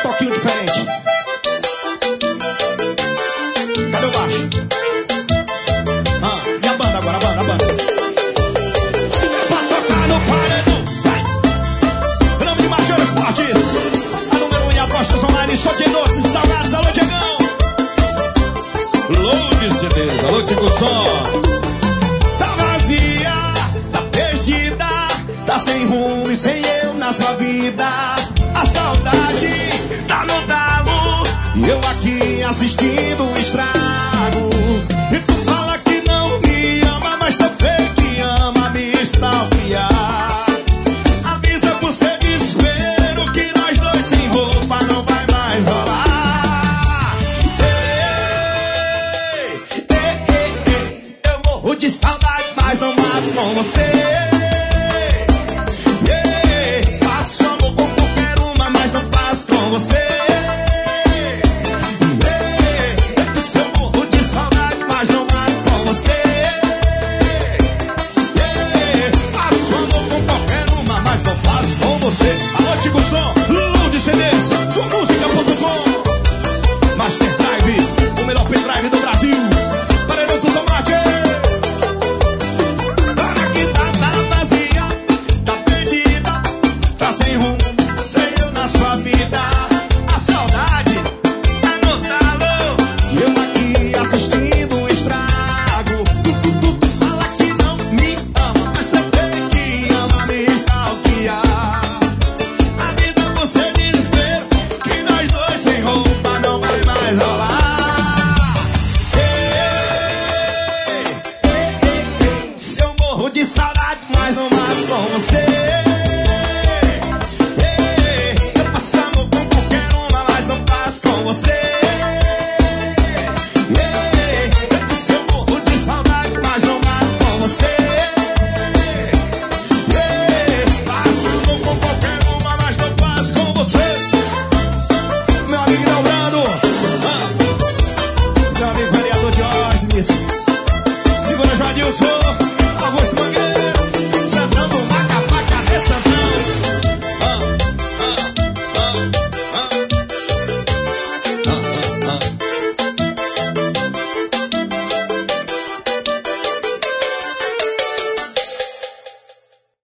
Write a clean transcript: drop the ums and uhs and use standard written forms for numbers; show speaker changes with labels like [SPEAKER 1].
[SPEAKER 1] toquinho diferente. Cadê o baixo? E a banda agora, a banda. Pra tocar no paredão, vai! Em nome de Major Esportes, a número 1 em apostas online, só de doces e salgados. Alô, Diegão!
[SPEAKER 2] Load CDs, alô, Tico Som.
[SPEAKER 1] Tá vazia, tá perdida, tá sem rumo e sem eu na sua vida. A saudade tá no talo e eu aqui assistindo o estrago. E tu fala que não me ama, mas tá feio que ama me stalkear. Avisa por ser desespero que nós dois sem roupa não vai mais rolar. Eu morro de saudade, mas não mato com você. Faço amor com qualquer uma, mas não faço com você. Eu disse eu morro de saudade, mas não mato com você. Faço amor com qualquer uma, mas não faço com você. Alô, Tico Som, Load CDs, sua música.com. Master Drive, o melhor pendrive do Brasil. Paredão do Tomate. Olha que tá vazia, tá perdida, tá sem rumo, sem eu na sua vida. A saudade tá no talo e eu aqui assistindo um estrago. Tu fala que não me ama, mas você fake que ama me stalkear. Avisa você desespero que nós dois sem roupa não vai mais rolar. Se eu morro de saudade, mas não mato com você.